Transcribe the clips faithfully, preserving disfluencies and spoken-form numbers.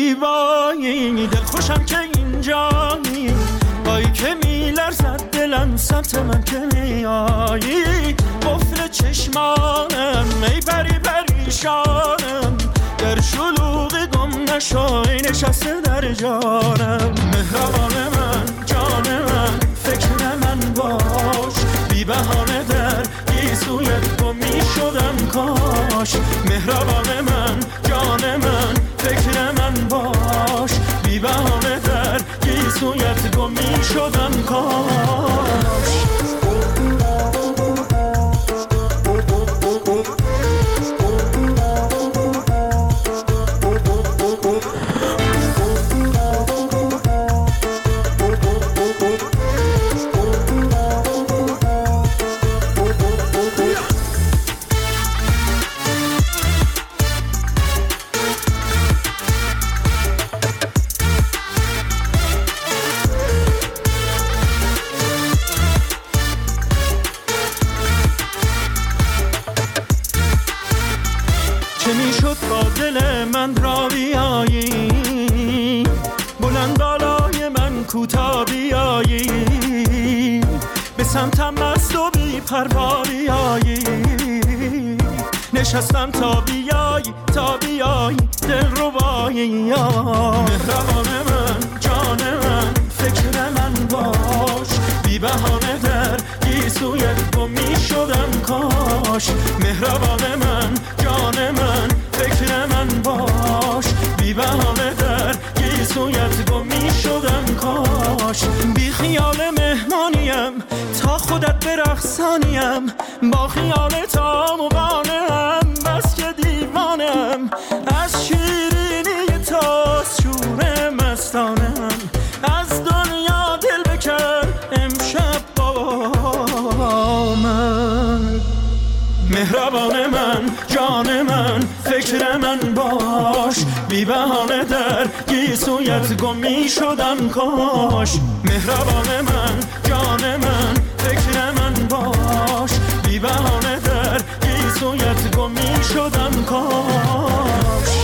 زیبایی، دل خوشم که اینجایی، بایی که میلرزد دلم سمت من که میایی، قفل چشمانم ای پری پریشانم، در شلوغ گم نشای نشسته در جانم. مهربان من جان من فکر من باش، بی بهانه در گیسویت گم می شدم کاش. مهربان من جان من فکر من باش، بی بهانه در گیسویت گم می شدم کاش. من را بیایی، بلند بالای من کوتا بیایی، به سمتم مست و بی پروا بیایی، نشستم تا بیایی تا بیایی دل ربایی. مهربان من جان من فکر من باش، بی بهانه در گیسویت گم می شدم کاش. مهربان من جان من فکر من باش، بی بهانه در گیسویت گم می شدم کاش. بی خیال مهمانیم تا خودت برقصانیم، با خیال تا مقانم بس که دیوانم، از شیرینی تا شور مستانم، از دنیا دل بکن امشب با من. مهربان من جان من فکر من باش، بی بهانه در گیسویت گم می شدم کاش. مهربان من جان من فکر من باش، بی بهانه در گیسویت گم می شدم کاش.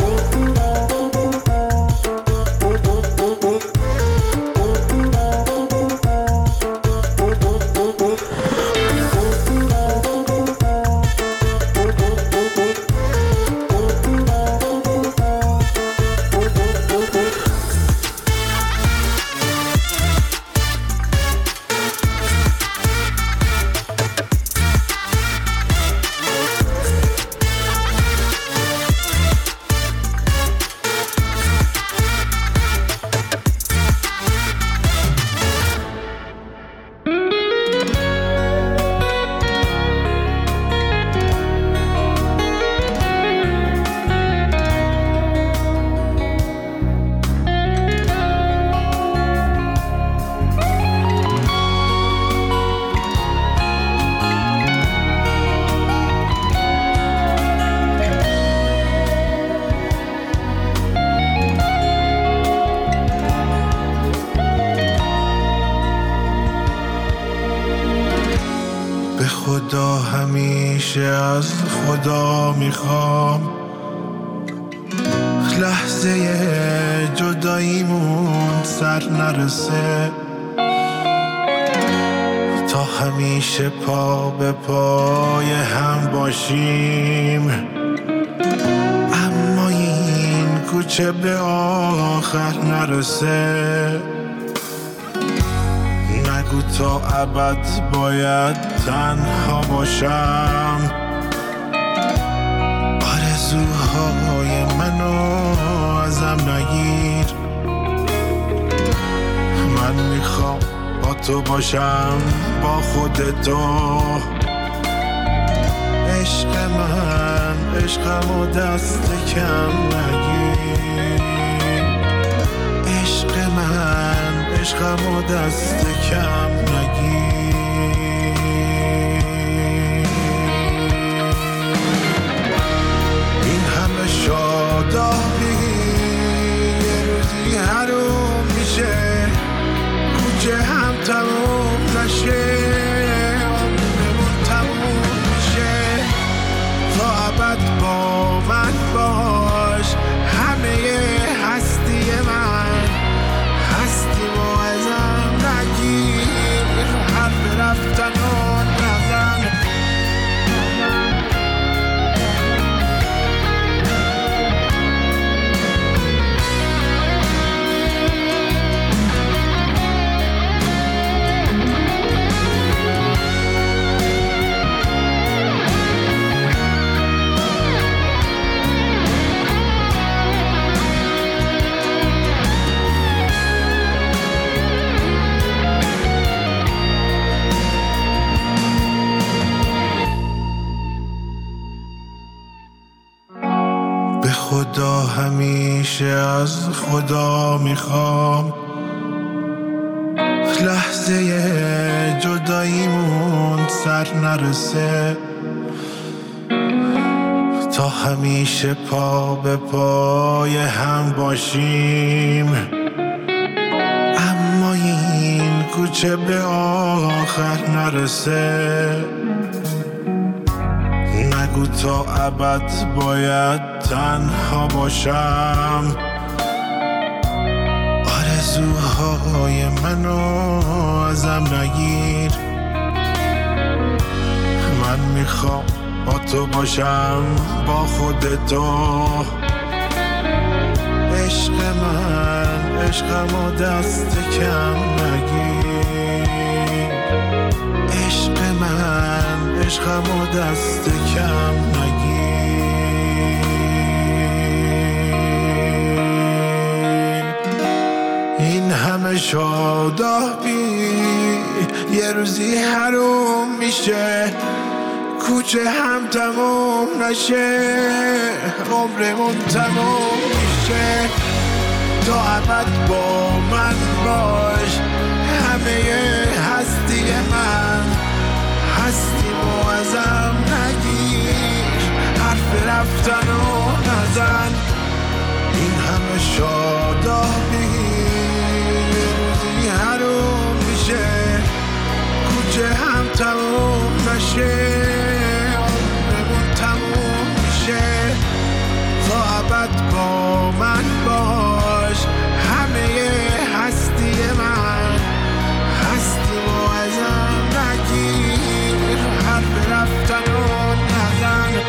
از خدا میخوام لحظه جداییمون سر نرسه، تا همیشه پا به پای هم باشیم، اما این کوچه به آخر نرسه. نگو تا ابد باید تنها باشم، آرزوهای منو ازم نگیر، من میخوام با تو باشم با خودتو. عشق من عشقمو دست کم نگیر، عشق من عشقمو دست کم نگیر. این همه شادابی یه روزی حروم میشه، کوچه هم تموم نشه، عمرمون تموم میشه. تا ابد با من باش، همه از خدا میخوام لحظه جداییمون سر نرسه، تا همیشه پا به پای هم باشیم، اما این کوچه به آخر نرسه. نگو تا ابد باید تنها باشم، آرزوهای منو ازم نگیر. من میخوام با تو باشم، با خودتو. عشق من عشقمو دست کم نگیر، عشق من عشقمو دست کم نگیر. این همه شادابی یه روزی حروم میشه، کوچه هم تموم نشه، عمرمون تموم میشه. تا ابد با من باش، همه هستی من، هستیمو ازم نگیر، حرف رفتنو نزن. این همه شادابی یه روزی حروم میشه، کوچه هم تموم نشه، تا ابد با من باش، همه هستی من، هستی و ازم نگیر، حرف رفتن و نزن.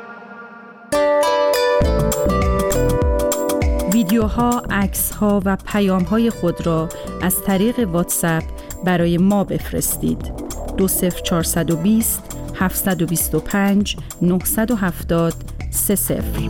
ویدیوها، عکس‌ها و پیام‌های خود را از طریق واتساپ برای ما بفرستید. دو صفر چهارصد و بیست هفتصد و بیست و پنج نهصد و هفتاد سه صفر.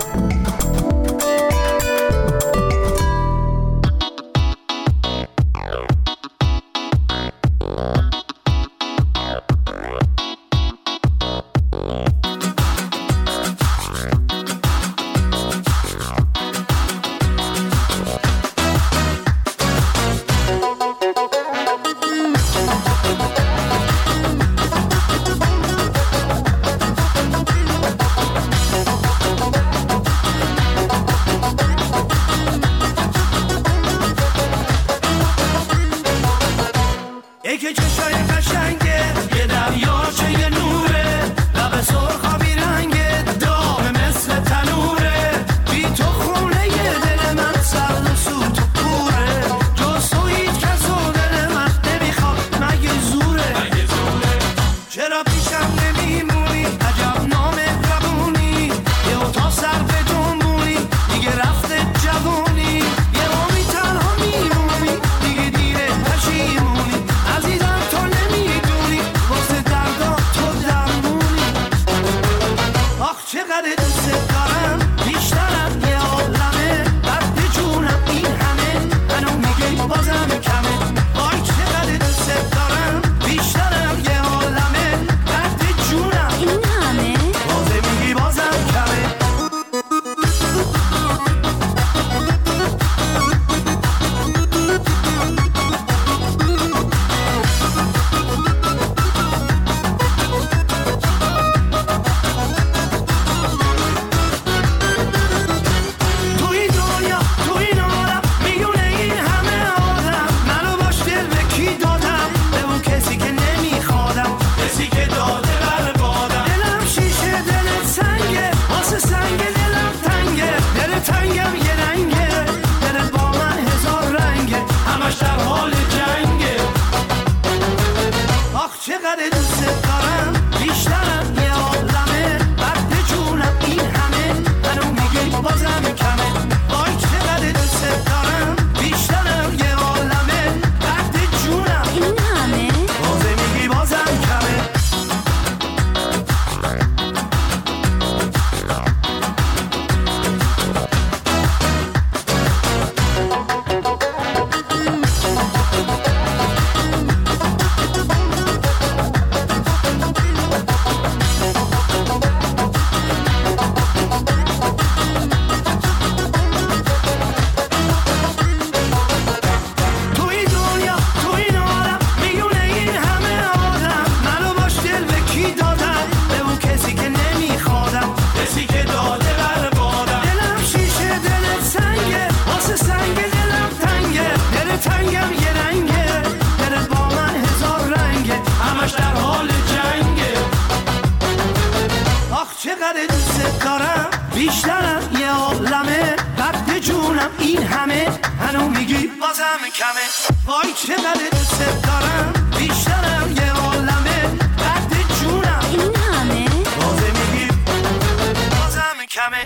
بازم کمه. وای چقدر دوست دارم بیشترم یه عالمه درد جونم این همه بازه میگی بازم کمه.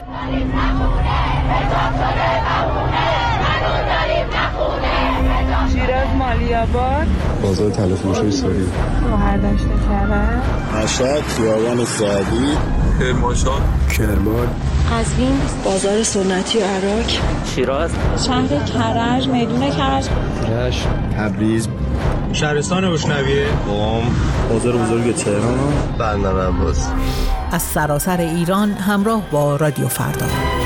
شیراز مالیاباد بازار تلفروشی سوری گوهردشت کرد مشهد خیابان سعدی کرمانشاه کرمان قزوین بازار سنتی عراق شیراز شهر کرج میدون کرج رشت تبریز شهرستان روشنویه قم بازار بزرگ تهران بندر عباس. از سراسر ایران همراه با رادیو فردا.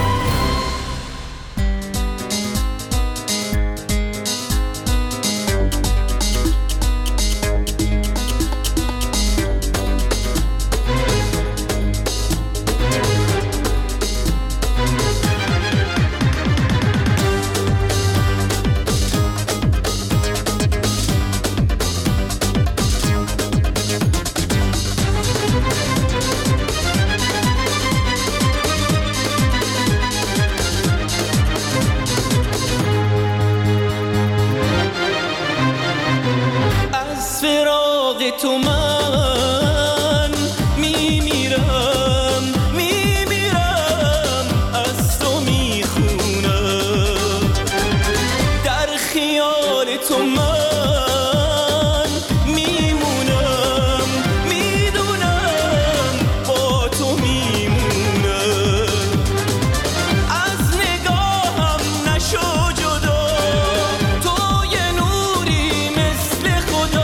تو من میمیرم میمیرم از تو میخونم در خیال تو من میمونم میدونم با تو میمونم از نگاهم نشو جدا تو یه نوری مثل خدا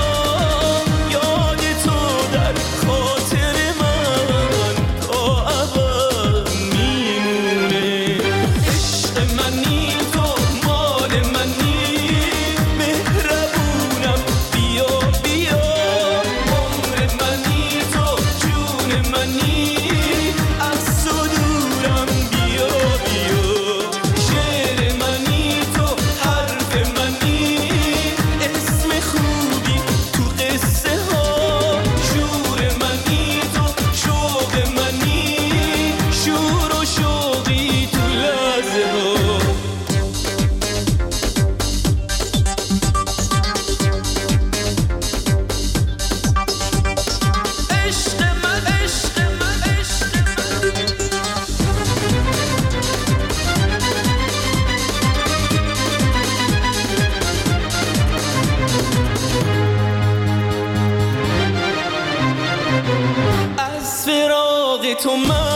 تو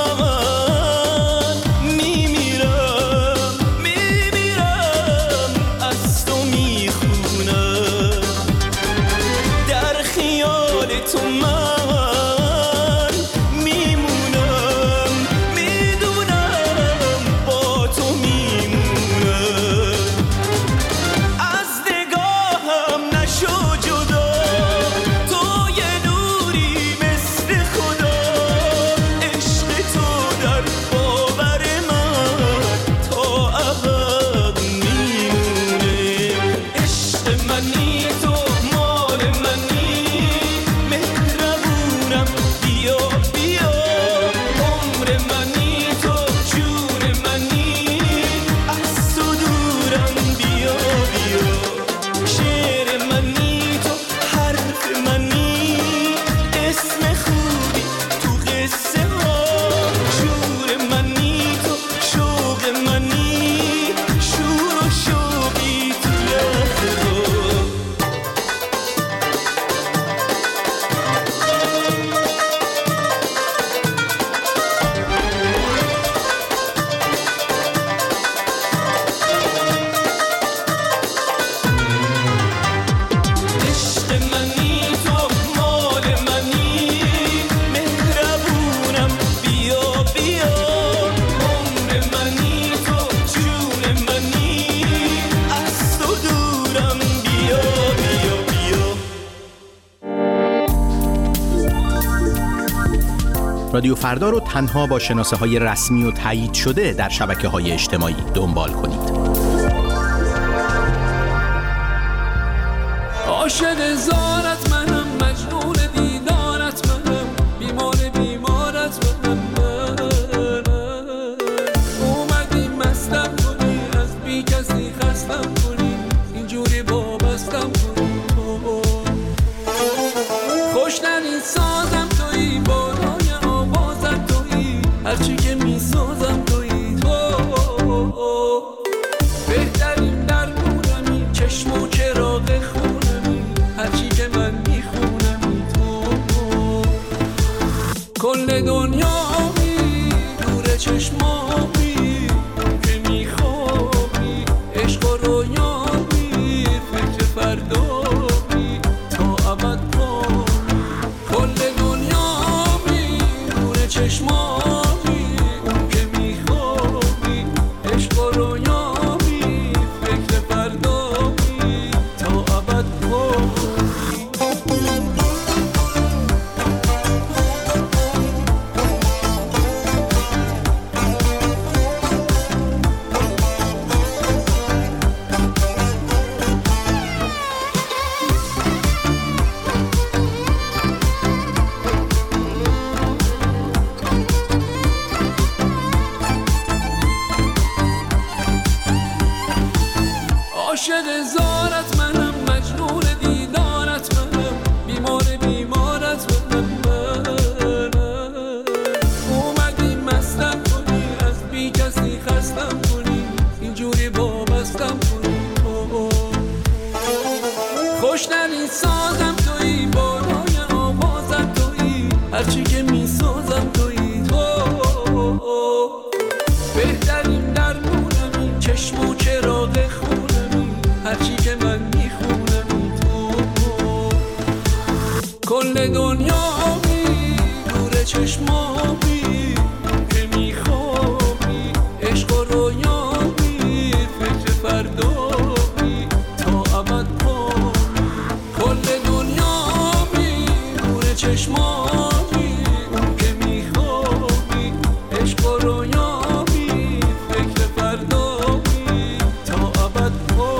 من میمیرم میمیرم از تو میخونم در خیال تو من میمونم میدونم با تو میمونم از نگاهم نشو جدا تو یه نوری مثل خدا رادیو فردا رو تنها با شناسه های رسمی و تایید شده در شبکه های اجتماعی دنبال کنید. عاشق زارت منم، مجنون دیدارت منم، بیمار بیمارت منم، من اومدی مستم کنی، از بی کسی خستم کنی، اینجور کل دنیایی دور چشمایی که میخوابی عشق و رویایی فکر فردایی تا ابد پا کل دنیایی دور چشمایی که میخوابی عشق و رویایی فکر فردایی تا ابد پا عاشق زارت منم مجنون دیدارت منم بیمار بیمارت منم اومدی مستم کنی از بی کسی خستم کنی اینجوری وابستم کنی خوشترین سازم تویی بالای آوازم تویی هرچی که میسازم تویی تو بهترین درمونمی چشم و چراغ خونمی هرچی که من میخونم تو کل دنیایی دور چشمایی که میخوابی عشق و رویایی فکر فردایی تا ابد پا کل دنیایی دور چشمایی که میخوابی عشق و رویایی فکر فردایی تا ابد پا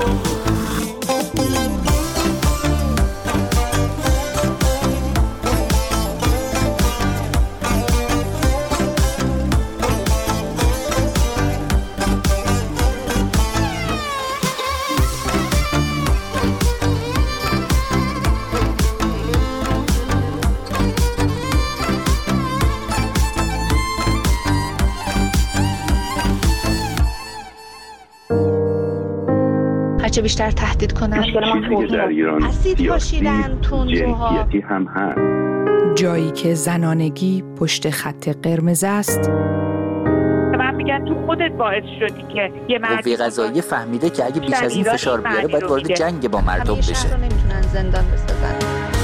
هرچه بیشتر تهدید کنن در ایران اسید پاشیدن تندروها جنسیتی هم هست. جایی که زنانگی پشت خط قرمز است. من میگن تو خودت باعث شدی که یه مرد قوه قضاییه فهمیده که اگه بیش از این فشار بیاره باید وارد جنگ با مردم بشه. همیشه رو نمیتونن زندان بسازن.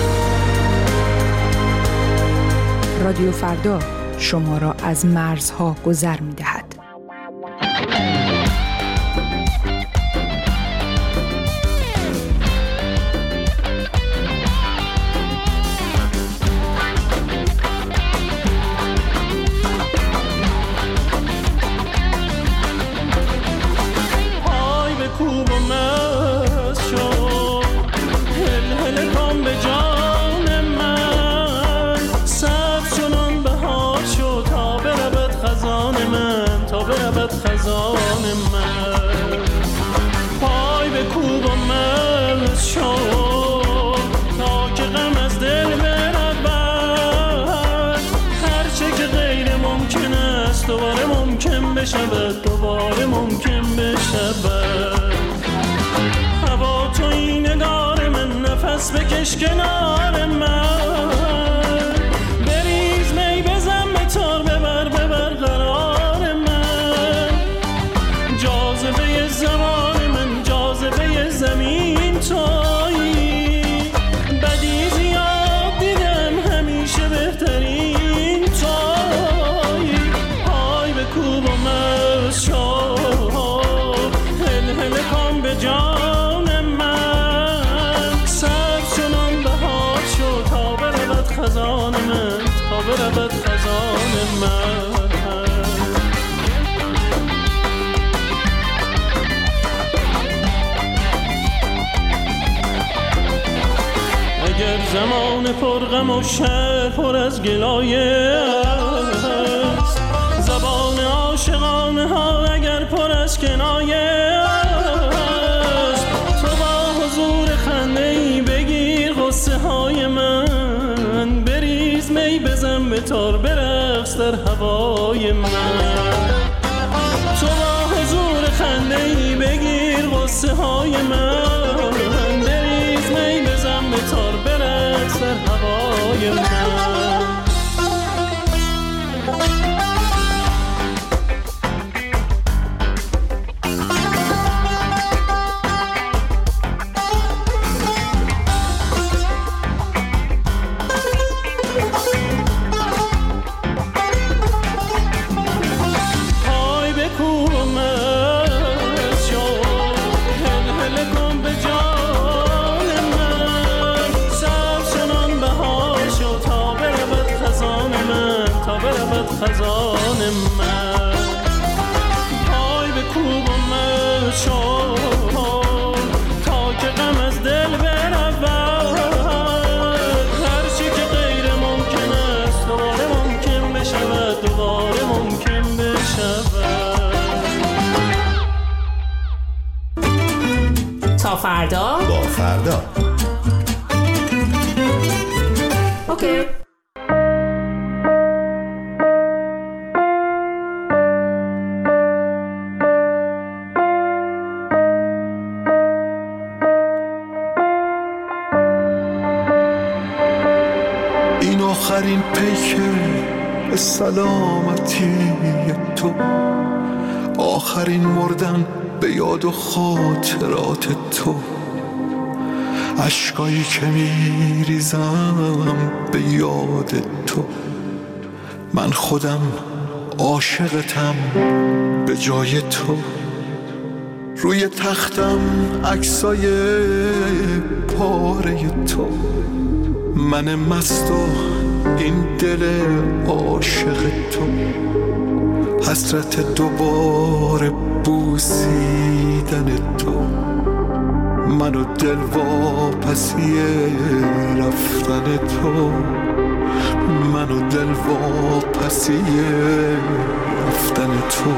رادیو فردا شما را از مرزها گذر می‌دهد. خزان من پای به کوب و ملز شد تا که غم از دل برود بر هرچه که غیر ممکن است دوباره ممکن بشود دوباره ممکن بشود هوا توی نگار من نفس بکش کنار من بریز می بزن به تار ببر ببر قرار زمان من جاذبه زمین تویی بدی زیاد دیدم همیشه بهترین تویی پای به کوب و ملز شد هل هل کن به جان من سبز چنان بهار شد تا برود خزان من تا برود خزان من اگر زمان پرغم و شهر پر از گلایه است زبان عاشقانه ها اگر پر از کنایه است تو با حضور خنده ای بگیر غصه های من بریز می بزن به تار برقص در هوای من تو با حضور خنده ای بگیر غصه های من بریز می بزن به تار برقص در هوای من خزان من پای به کوبم چار تا که غم از دل برود هرچی که غیر ممکن است دوباره ممکن بشود دوباره ممکن بشود تا فردا با فردا اوکی. این آخرین پیک سلامتی تو، آخرین مردن به یاد و خاطرات تو، عشقایی که میریزم به یاد تو. من خودم عاشقتم به جای تو، روی تختم عکسای پاره تو، من مست و این دل عاشق تو، حسرت دوباره بوسیدن تو، من و دل واپسی رفتن تو، من و دل واپسی رفتن تو.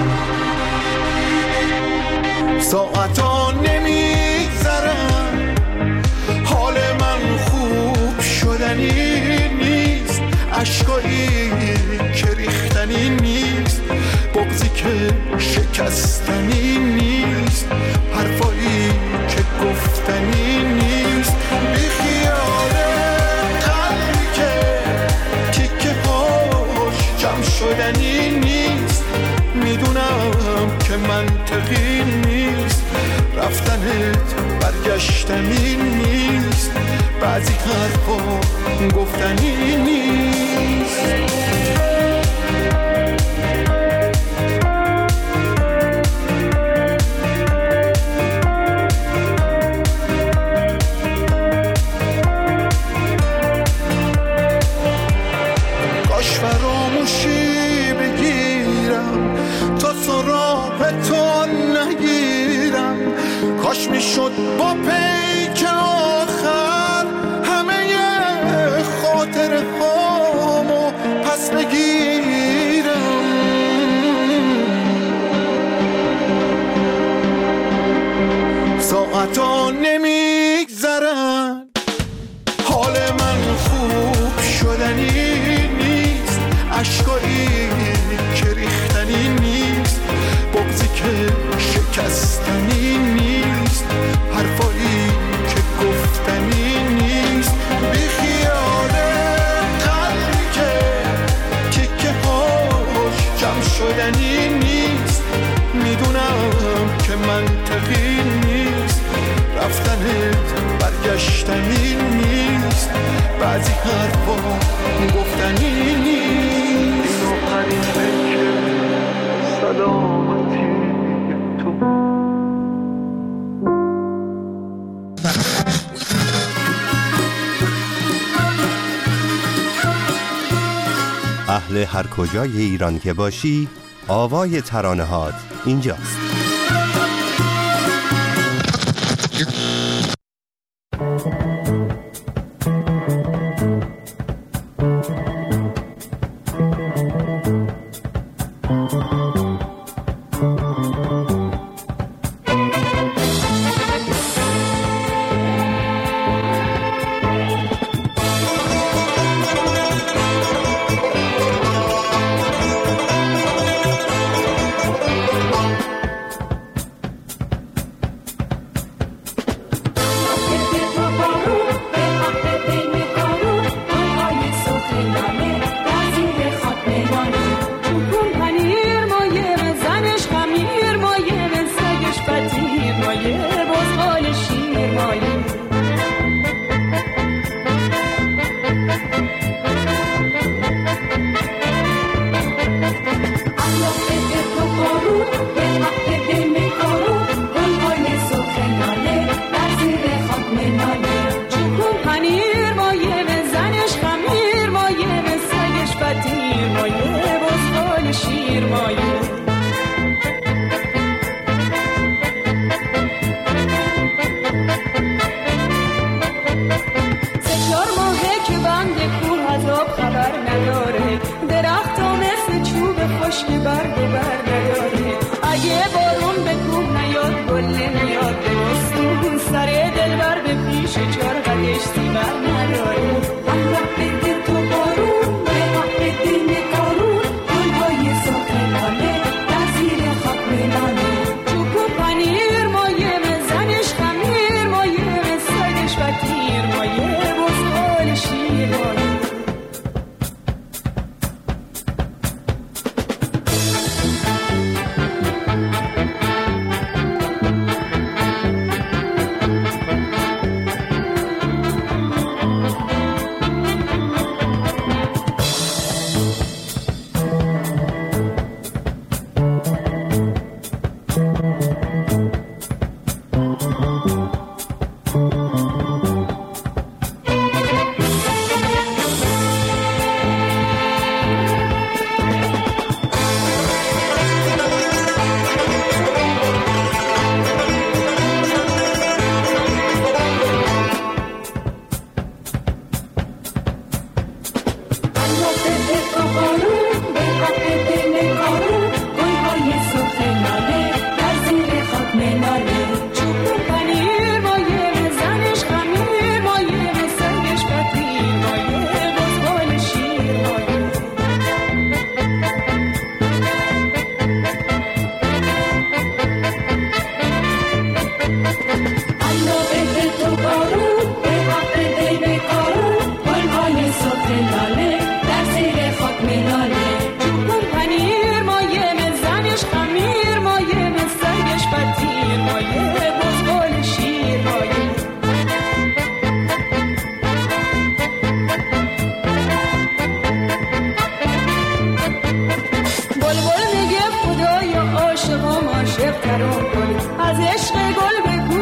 ساعتا نمیگذرن حال من خوب شدنی نیست، عشقایی که ریختنی نیست، بغضی که شکستنی نیست، حرفایی که گفتنی نیست، بی خیاله قلبی که تیکه هاش جمع شدنی نیست. میدونم که منطقی نیست، رفتنت برگشتنی نیست، بعضی حرفا گفتنی نیست. کاش فراموشی بگیرم تا سراغ تو نگیرم، کاش میشد با پیک آخر همه خاطر هامو پس بگیرم. ساعتا نمیگذرن حال من خوب شدنی نیست، عشقایی که ریختنی نیست، بغضی که شکستنی نیست، حرفایی که گفتنی نیست، بی خیاله قلبی که تیکه هاش جمع شدنی نیست. میدونم که منطقی نیست، رفتنت برگشتنی نیست، بعضی حرفا گفتنی نیست. این آخرین پیک سلامتی تو. اهل هر کجای ایران که باشی، آوای ترانه‌هات اینجاست.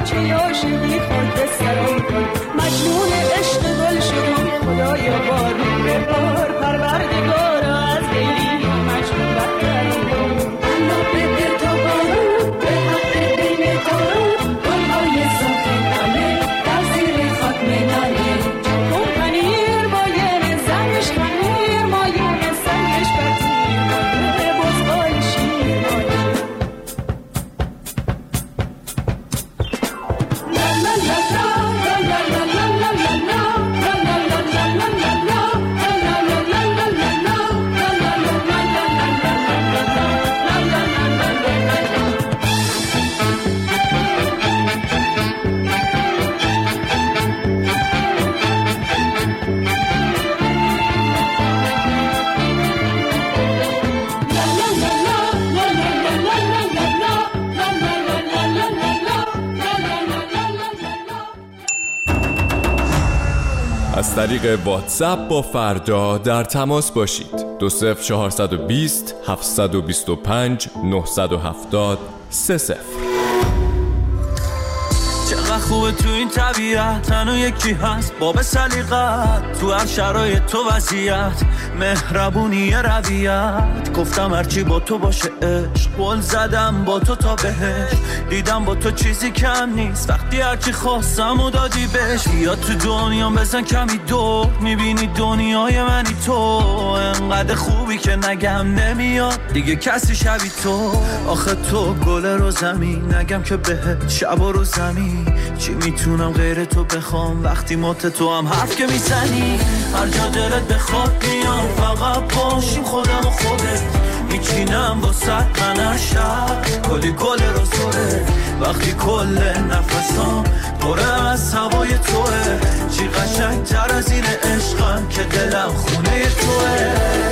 چه عاشقی خود به سرم کن مجنون عشق گل شدم خدایا بار به بار پروردگار از دلی مجنون بخرم کن اما به دل تا بارم به حق بین کارم گلهای ساخن همه در زیر خاک میدانه چون پنیر مایه زنش خمیر مایه سنگش بطیر مایه بزغال شیر مایه از طریق واتساپ با فردا در تماس باشید. دو صفر چهارصد و بیست هفتصد و بیست و پنج نهصد و هفتاد سه صفر. چقدر خوبه تو این طبیعت تنو یکی هست باب سلیقت تو هر شرایط تو وضعیت مهربونی رویت گفتم هرچی با تو باشه عشق قول زدم با تو تا بهش دیدم با تو چیزی کم نیست وقتی هرچی خواستم و دادی بهش بیا تو دنیا بزن کمی دور میبینی دنیای منی تو انقدر خوبی که نگم نمیاد دیگه کسی شبی تو آخه تو گل رو زمین نگم که بهت شب و رو زمین چی میتونم غیر تو بخوام وقتی مات تو هم حرف که میزنی هر جا دلت بخواد میام فقط باشیم خودم و خودت میچینم واسه من هر شب کلی گل رو زوره وقتی کل نفسام پره از هوای توه چی قشنگ تر از این عشقم که دلم خونه توه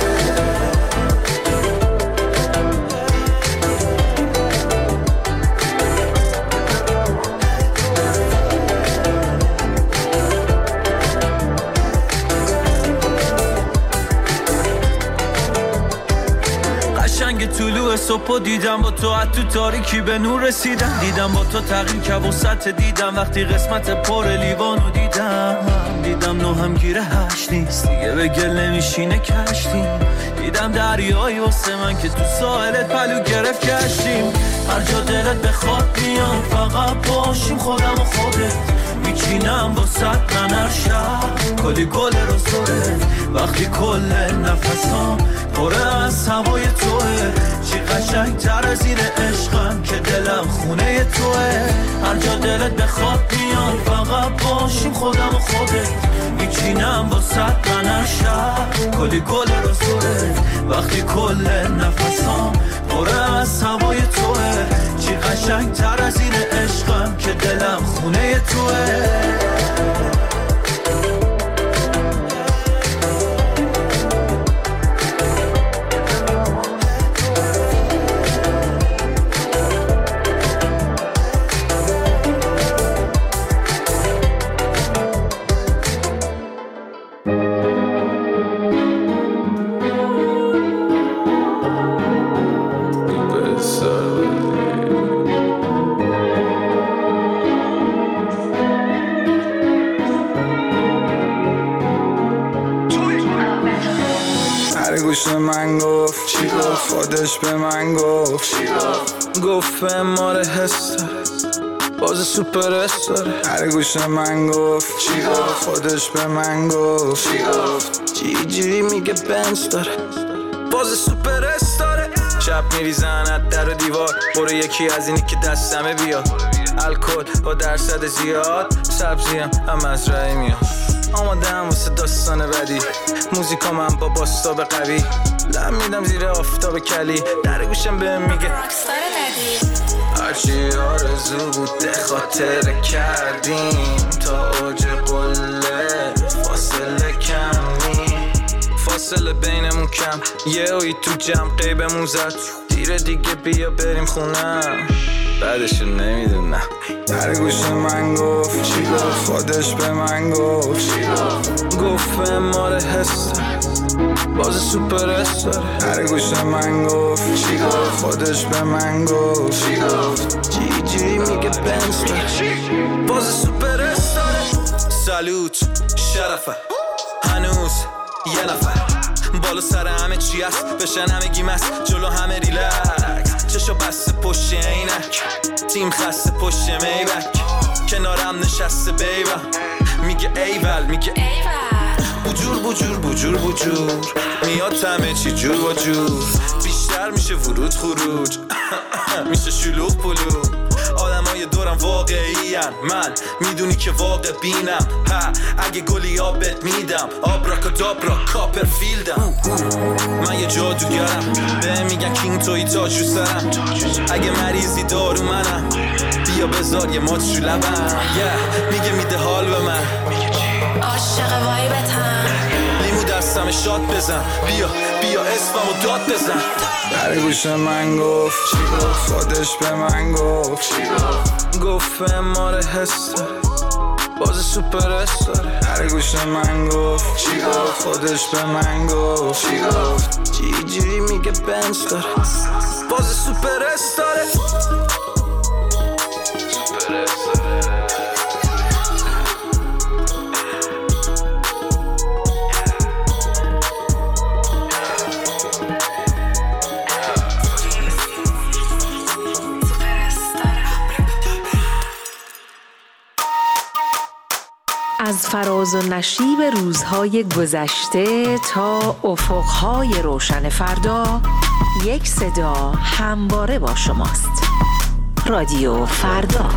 طلوع صبح دیدم با تو از تو تاریکی به نور رسیدم دیدم با تو تغییر که وسط دیدم وقتی قسمت پر لیوانو دیدم دیدم نو هم گیره هشت نیست دیگه به گل نمیشینه کشتیم دیدم دریایی واسه من که تو ساحلت پلو گرفت کشتیم هر جا دلت بخواد میام فقط باشیم خودم و خودت میچینم واسه من هر شب کلی گل رو سره وقتی کل نفسام پره از هوای توه چی قشنگ تر از این عشقم که دلم خونه توه هر جا دلت بخواد میام فقط باشیم خودم و خودت میچینم واسه من هر شب کلی گل رو سره وقتی کل نفسام پره از هوای توه چی قشنگ تر از این عشقم که دلم خونه توه من گفت چی گفت خودش به من گفت چی گفت گفت به مال حس باز سوپر استاره هر گوش من گفت چی گفت خودش به من گفت چی گفت جی جی میگه بنز داره باز سوپر استاره شب میریزن از در و دیوار برو یکی از اینی که دستمه بیاد الکل با درصد زیاد سبزیم هم از رای میاد آماده هم واسه داستان بدی موزیکا من با باستاب قوی لم میدم زیر آفتاب کلی در گوشم بهم میگه هرچی آرزو بوده خاطره کردیم تا اوج قله فاصله کمی فاصله بینمون کم یه اوی تو جمع قیبمون زد دیره دیگه بیا بریم خونم بعدشو نمیدونم در گوش من گفت چی گفت خودش به من گفت چی گفت گفت به مال حس باز سوپر استاره هر گوش من گفت چی گفت خودش به من گفت چی گفت جی جی میگه بنز باز سوپر استاره. سالوت شرفه هنوز یه نفر بالا سر همه چی هست، بشن همه گیم است جلو همه ریلکس. چشو بسته پشت عینک، تیم خسته پشت میبک، کنارم نشسته بیبم میگه ایول میگه ایول. بجور بجور بجور بجور میاد همه چی جور با جور، بیشتر میشه ورود خروج میشه شلوغ پلو. آدمای دورم واقعی هن، من میدونی که واقع بینم. ها اگه گلی آبت میدم، آبراکادابرا کاپرفیلدم. من یه جادوگرم، به میگن کینگ توی تاج رو سرم. اگه مریضی دارو منم، بیا بذار یه مات شو لبم. yeah. میگه میده حال به من، عاشق وایبتم. لیمو دستم شات بزن، بیا بیا اسممو داد بزن. در گوش من گفت چی گفت، خودش به من گفت چی گفت، گفت ماره حس باز سوپر استاره. در گوش من گفت چی گفت، خودش به من گفت چی گفت، جی جی میگه بنز داره باز سوپر استاره. سوپر استاره. از فراز و نشیب روزهای گذشته تا افقهای روشن فردا، یک صدا همواره با شماست. رادیو فردا.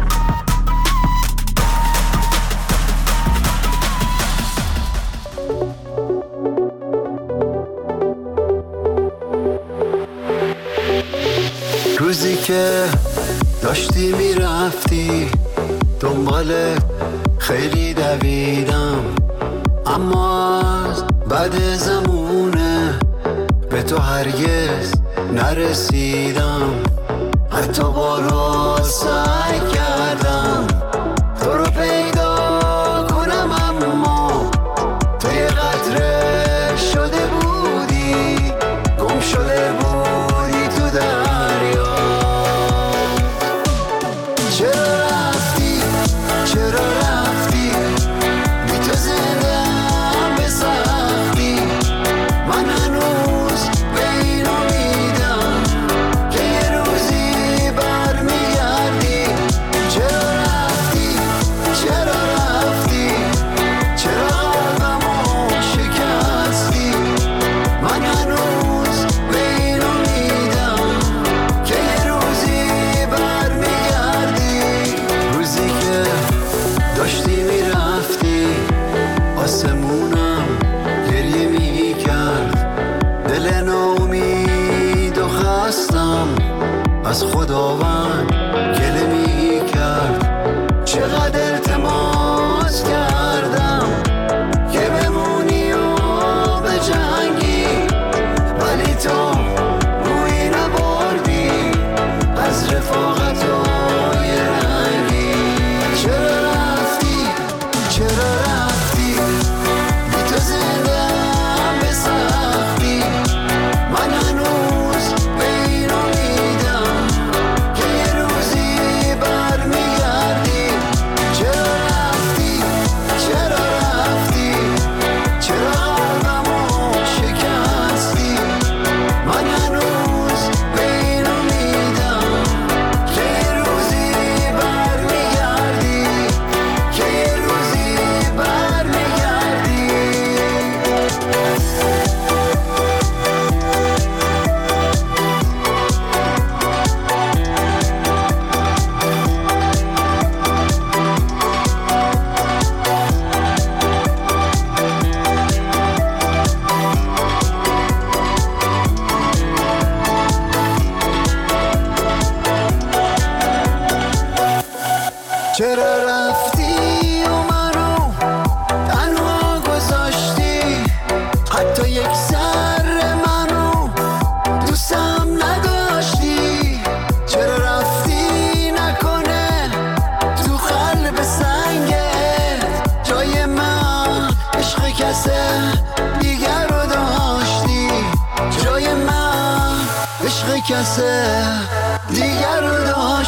روزی که داشتی میرفتی دنبال خیلی دویدم، اما از بعد زمونه به تو هرگز نرسیدم. حتی بارها سعی کردم تو رو پیدا کنم، اما تو یه قطره شده بودی، گم شده بودی تو دریا. چرا رفتی چرا رفتی بی تو زندم به سختی، من هنوز به این امیدم که یه روزی برمیگردی. چرا رفتی چرا رفتی چرا قلبمو شکستی، من هنوز به این امیدم که یه روزی برمیگردی. روزی که داشتی میرفتی آسمونم گریه میکرد، دل ناامید و خستم از خداوند گله میکرد. چقدر التماس کردم که بمونی و به جنگی، ولی تو روی نبردی از رفاقت و یه رنگی. چرا رفتی چرا رفتی بی تو زندم به سختی، من هنوز به این امیدم که یه روزی برمیگردی. چرا رفتی چرا رفتی چرا قلبمو شکستی، من هنوز به این امیدم که یه روزی برمیگردی، که یه روزی برمیگردی. چرا رفتی و منو تنها گذاشتی، حتی یک ذره منو دوستم نداشتی. چرا رفتی نکنه تو قلب سنگت جای من عشق کسه دیگر رو داشتی، جای من عشق کسه دیگر رو داشتی.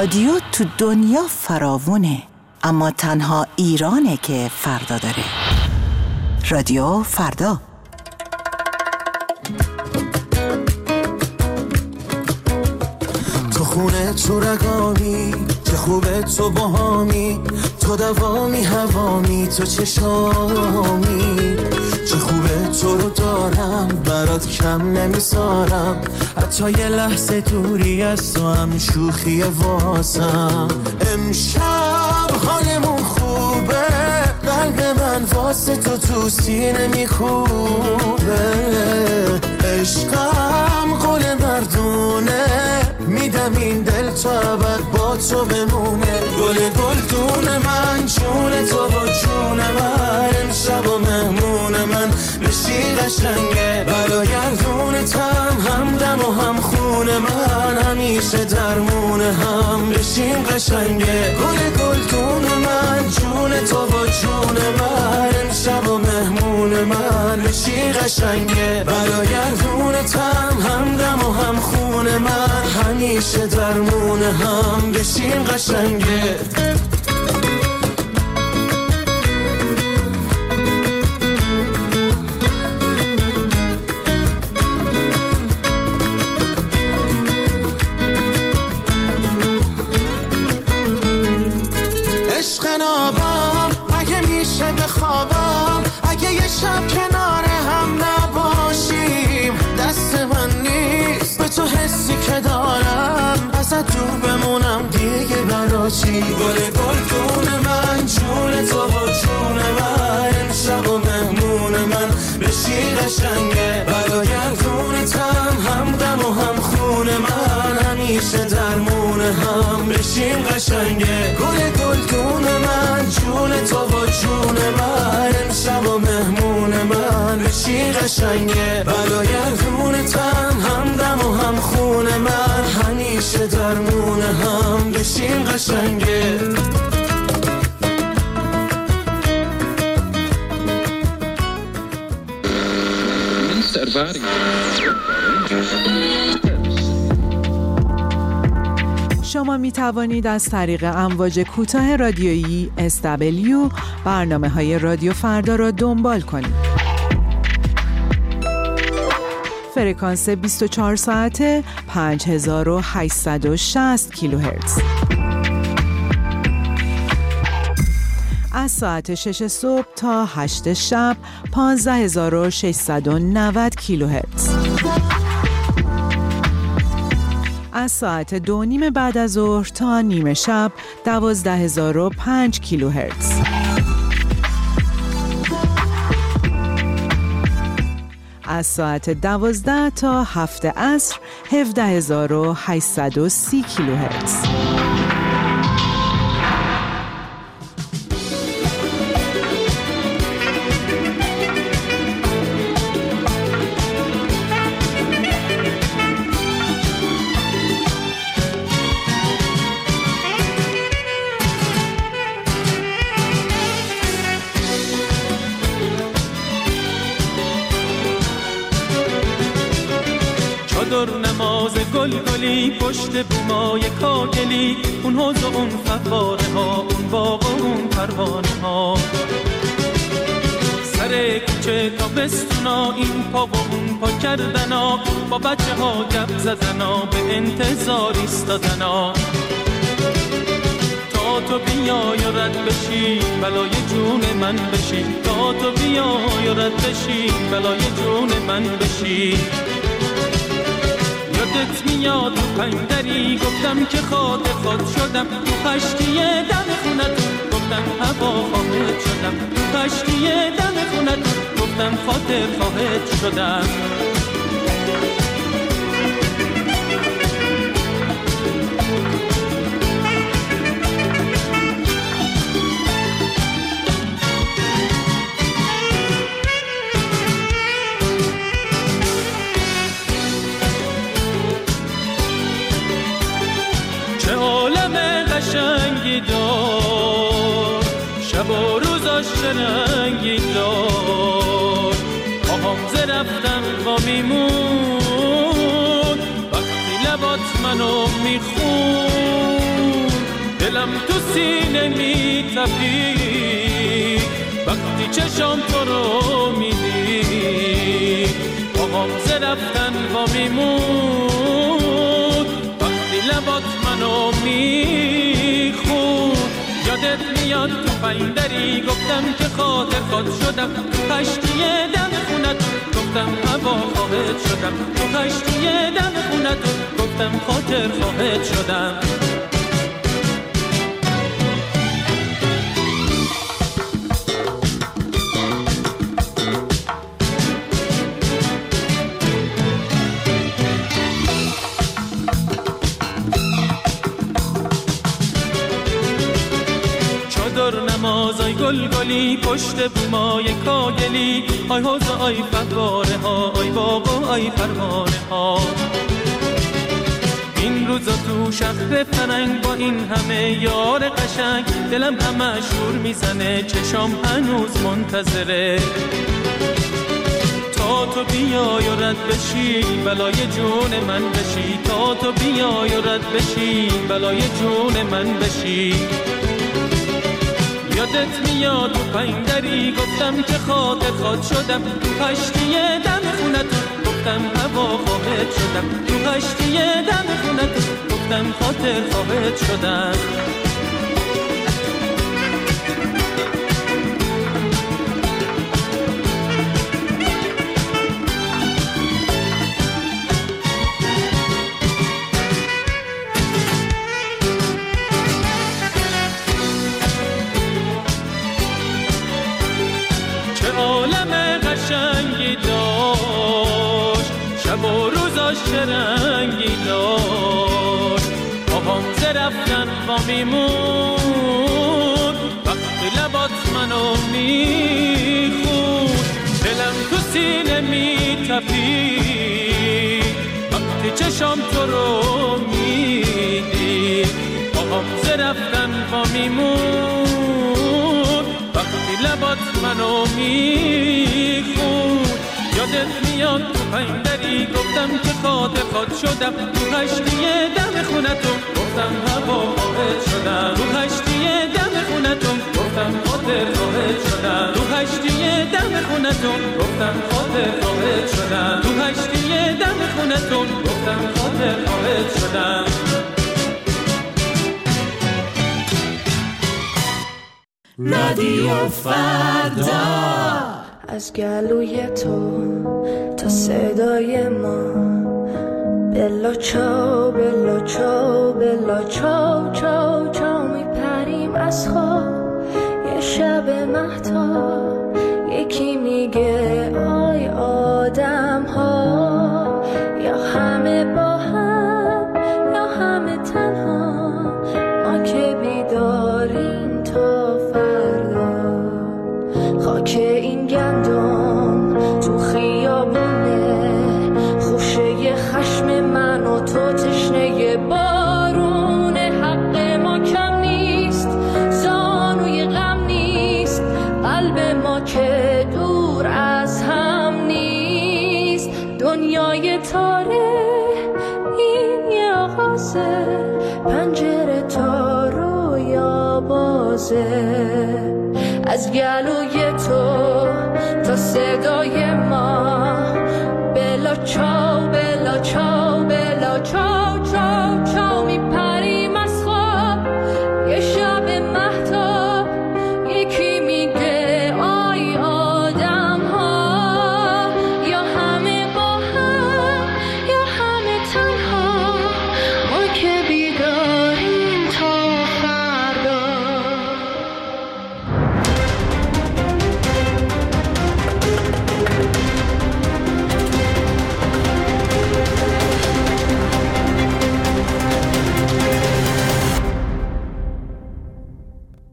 رادیو تو دنیا فراوونه، اما تنها ایرانه که فردا داره. رادیو فردا. تو خونه تو رگامی، چه خوبه تو باهامی، تو دوامی هوامی، تو چشامی، چه خوبه تو رو دارم، برات کم نمیسارم، حتی یه لحظه دوری از تو هم شوخی واسم. امشب حالمون خوبه، قلب من واسه تو تو سینه میخوبه، عشقم قول مردونه، میدم این دل تا ابد با تو بمونه. گل گلدون من، جون تو و جون من، امشب و مهمون من بشی قشنگه، برایردونتم همدم و هم خون من، همیشه درمون هم بشیم قشنگه. گل گلدون من، جون تو و جون من، امشب و مهمون من بشی قشنگه، برایردونتم همدم و هم خون من، همیشه درمون هم بشیم قشنگه. عشق نابم اگه میشه بخوابم، اگه یه شب کنار هم نباشیم، دست من نیست به تو حسی که دارم، ازت دور بمونم دیگه برا چی. گل گلدون من، جون تو و جون من، امشب و مهمون من بشی قشنگه، برایردونتم همدم و هم خون من، همیشه درمون هم بشیم قشنگه. گل گلدون من، جون تو و جون من، امشب و مهمون من بشی قشنگه، برایردونتم همدم و هم خون من، همیشه درمون هم بشیم قشنگه. شما می توانید از طریق امواج کوتاه رادیویی اس دبلیو برنامه های رادیو فردا را دنبال کنید. فرکانس بیست و چهار ساعته پنج هزار و هشتصد و شصت کیلوهرتز. از ساعت شش صبح تا هشت شب پانزده هزار و ششصد و نود کیلوهرتز. از ساعت دو نیم بعد از ظهر تا نیمه شب دوازده هزار و پنج کیلوهرتز. از ساعت دوازده تا هفت عصر هفده هزار و هشتصد و سی کیلوهرتز. چادر نماز گل گلی پشت بومای کاگلی، اون حوض و اون فواره ها، اون باغ و اون پروانه ها، سر کوچه تابستونا، این پا و اون پا کردنا، با بچه ها گپ زدنا، به انتظار ایستادنا، تا تو بیای و رد بشی بلای جون من بشی، تا تو بیای و رد بشی بلای جون من بشی. یادت میاد تو پنجری گفتم که خاطر خود شدم، تو خشکی دم خونتون گفتم هوا خواهد شدم، تو خشکی دم خونتون گفتم خاطر خواهد شدم. قشنگی دار شب و روزاش رنگی دار، آهام ز رفتن با میمون وقتی لبات منو میخون. دلم تو سینه میتپی وقتی چشام تو رو میدی آقام ز رفتن با میمون وقتی لبات منو میخون یادت میاد تو پیندری گفتم که خاطر خود شدم تو کشتی دم خونت گفتم هوا خواهد شدم تو کشتی دم خونت گفتم خاطر خواهد شدم نمازای گل گلی پشت بومای کاگلی آی حوض آی فواره ها آی باغ آی پروانه ها این روزا تو شهر فرنگ با این همه یار قشنگ دلم همه شور میزنه چشام هنوز منتظره تا تو بیای و رد بشی بلای جون من بشی تا تو بیای و رد بشی بلای جون من بشی یادت میاد تو پیندری گفتم که خاطر خود شدم تو کشتی دم خونت گفتم هوا خواهد شدم تو کشتی دم خونت گفتم خاطر خواهد شدم شب و روزاش چه رنگی داشت آقام ز رفتن با میمون وقتی لبات منو میخون دلم تو سینه میتپی وقتی چشام تو رو میدی آقام ز رفتن با میمون وقتی لبات منو میخون یادت میاد تو پیندری گفتم که خاطر خود شدم تو کشتی دم خونتون گفتم هوا خواهد شدم تو کشتی دم خونتون گفتم خاطر خواهد شدم تو کشتی دم خونتون گفتم خاطر خواهد شدم تو کشتی دم خونتون گفتم خاطر خواهد شدم رادیو فردا از گلوی تو تا صدای ما بلا چاو بلا چاو بلا چاو چاو چاو میپریم از خواب یه شب مهتاب یکی میگه آی آدم ها یا همه با هم یا همه تنها ما که بیداریم تا فردا خاک این گندم تو خیابونه خوشه خشم من و تو تشنه بارون حق ما کم نیست زانوی غم نیست قلب ما که دور از هم نیست دنیای تاره این یه آغازه پنجره تا رویا بازه از گلوی تو تا صدای ما بلا چاو بلا چاو بلا چاو